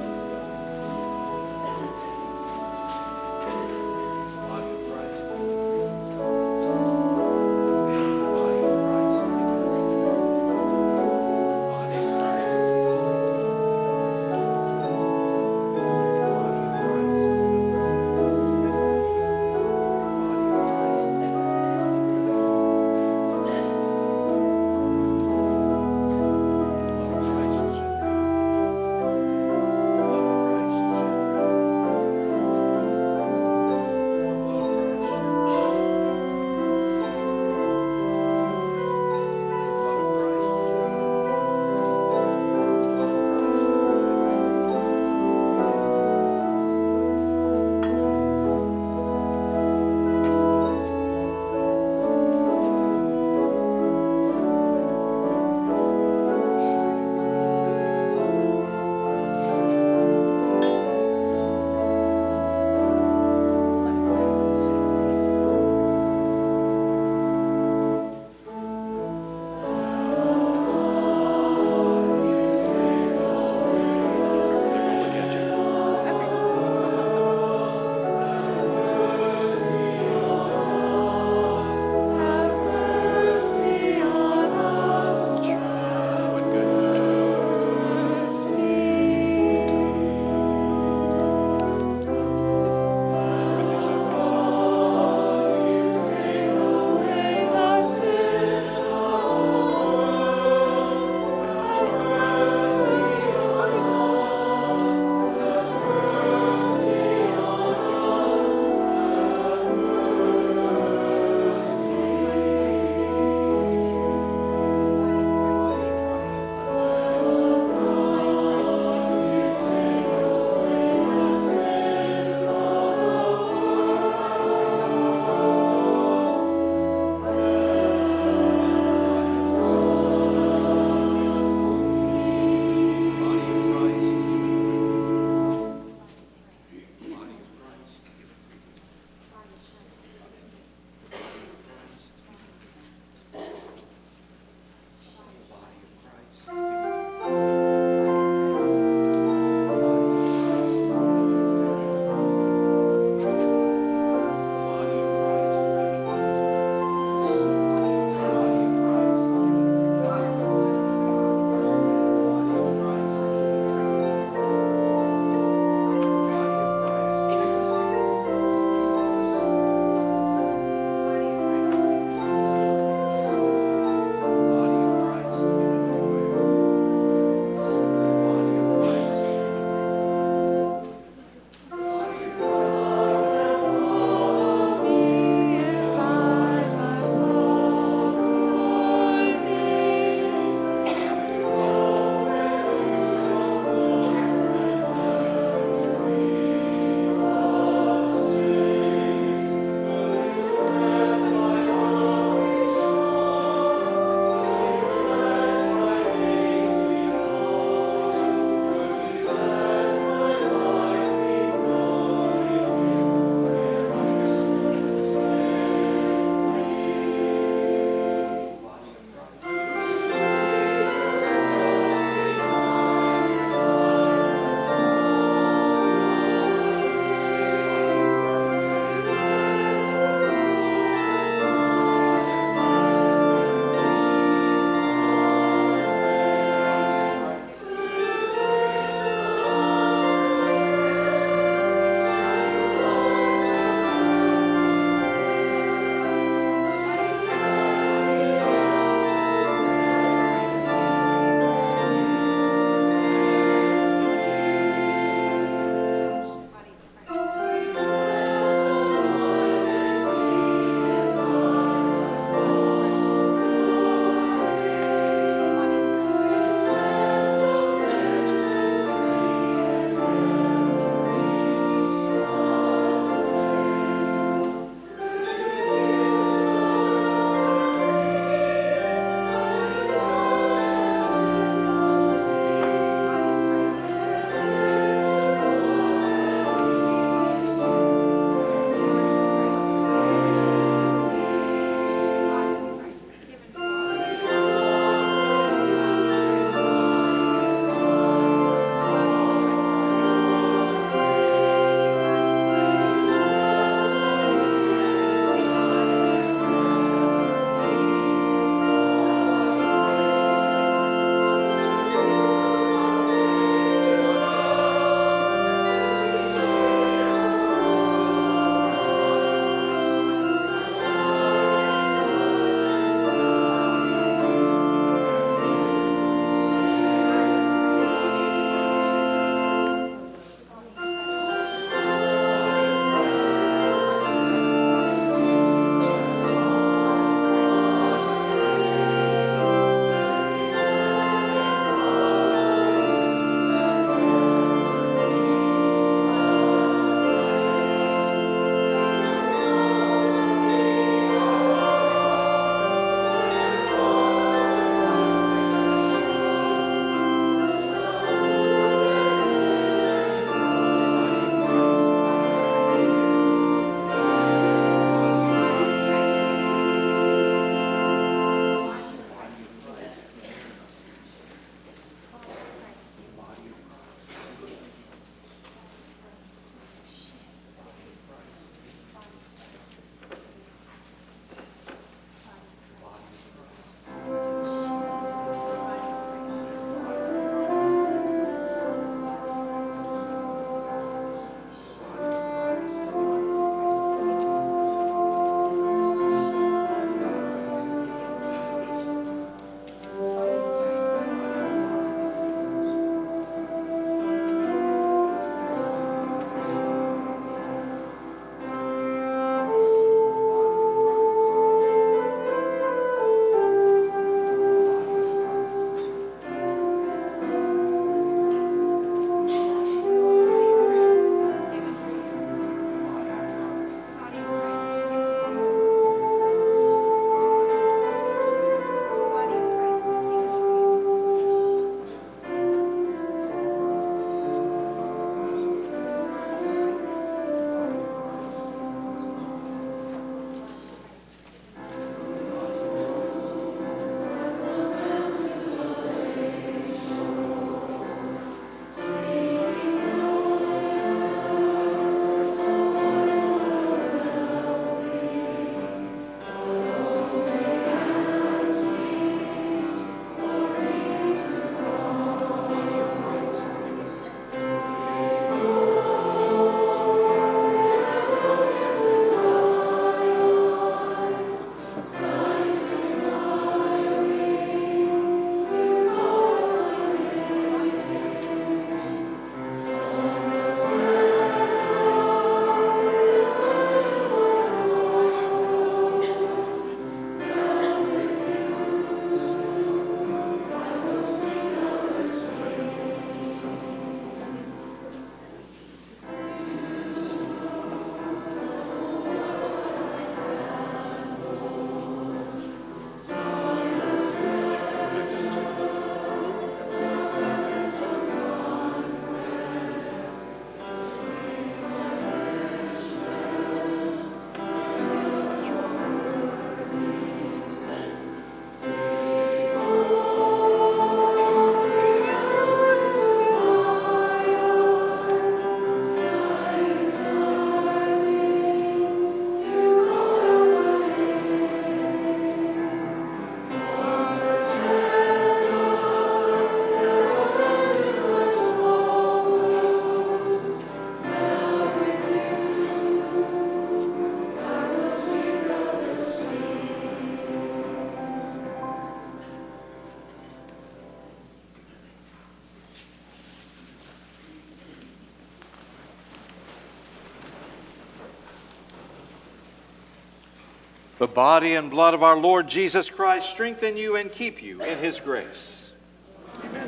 The body and blood of our Lord Jesus Christ strengthen you and keep you in his grace. Amen.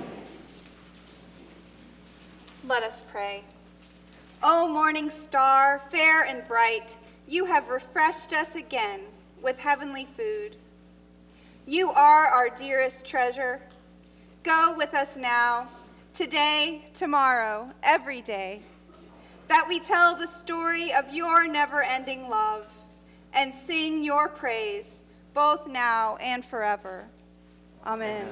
Let us pray. O morning star, fair and bright, you have refreshed us again with heavenly food. You are our dearest treasure. Go with us now, today, tomorrow, every day, that we tell the story of your never-ending love and sing your praise both now and forever. Amen.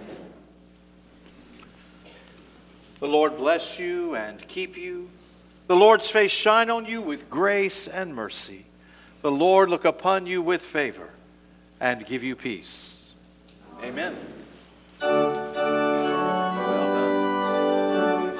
The Lord bless you and keep you. The Lord's face shine on you with grace and mercy. The Lord look upon you with favor and give you peace. Amen. Well done.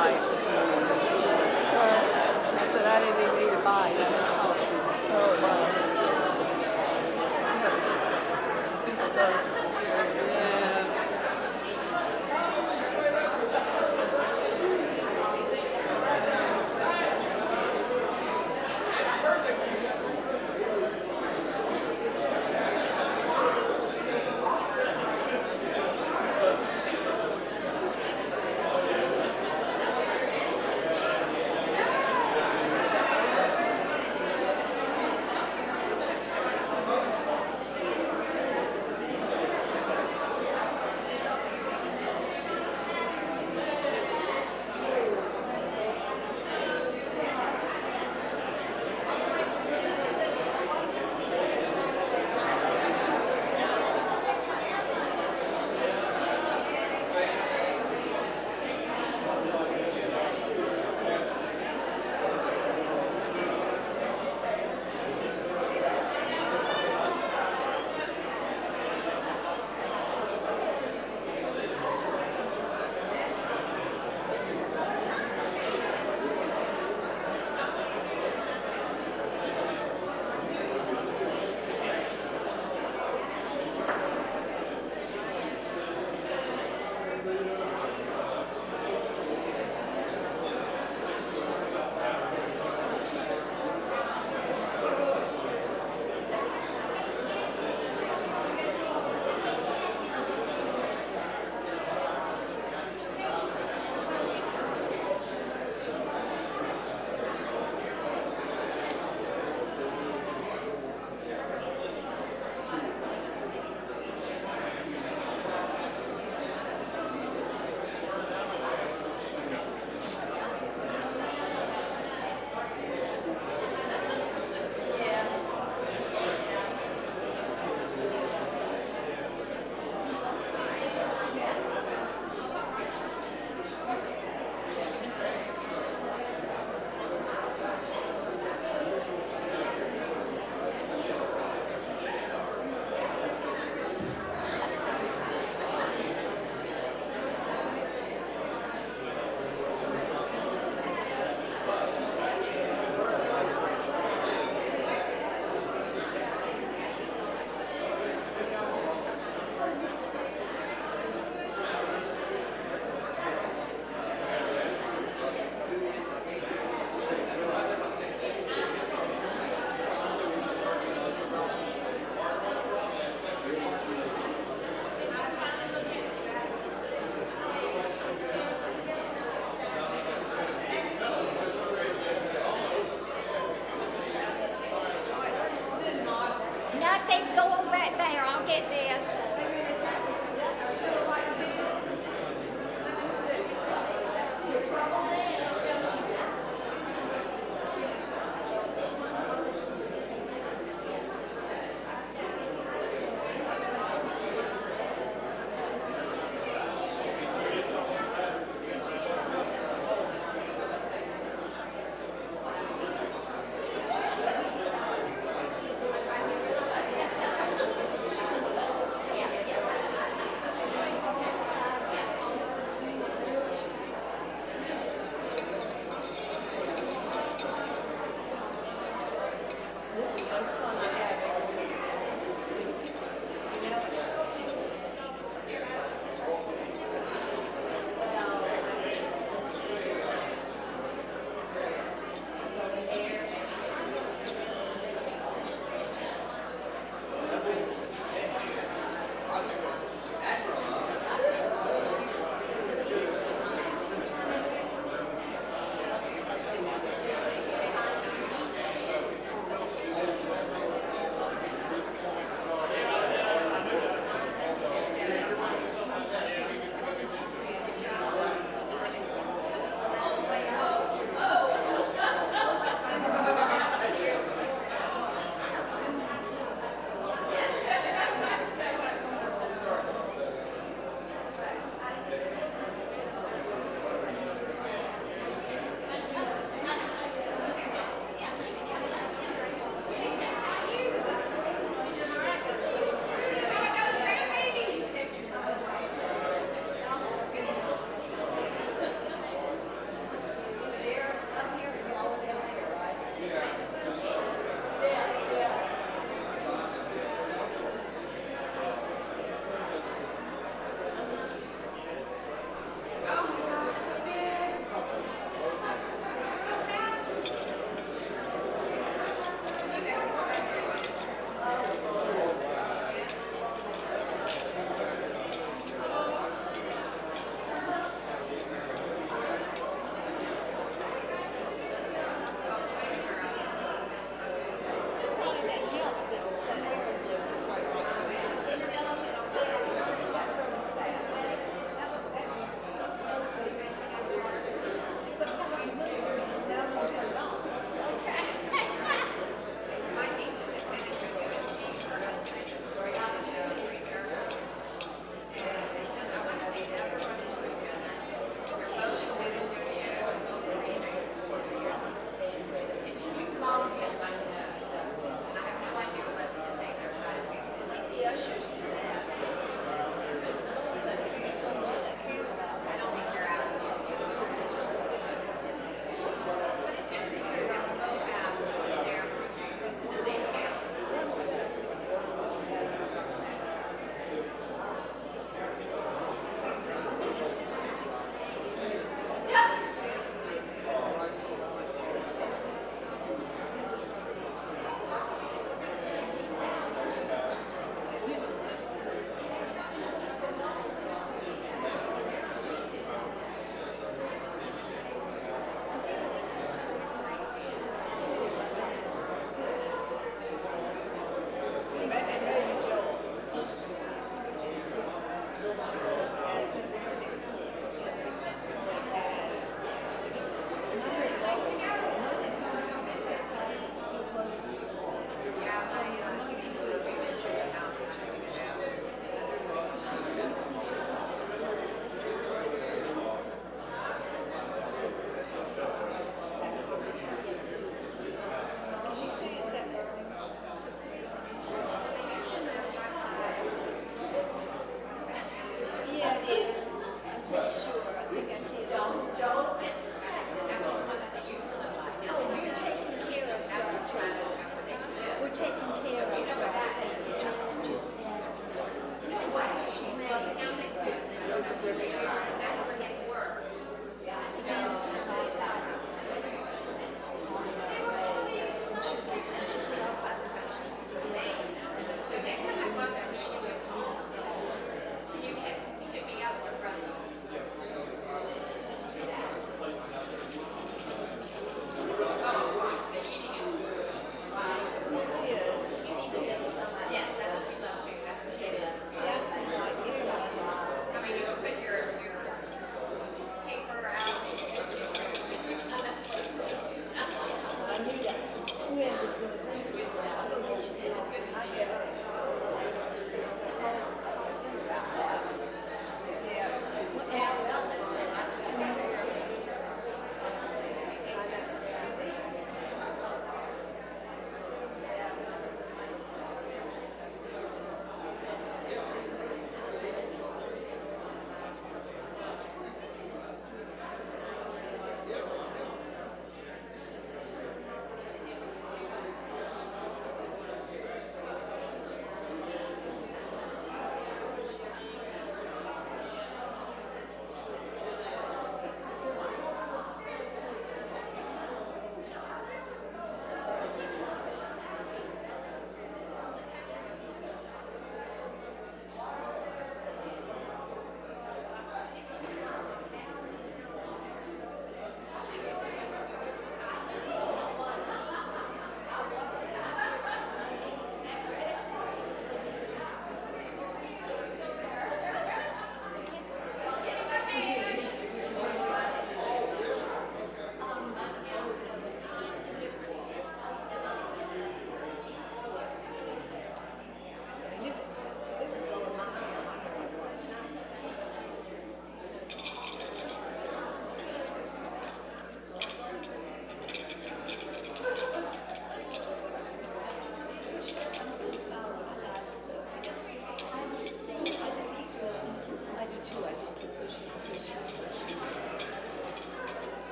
right.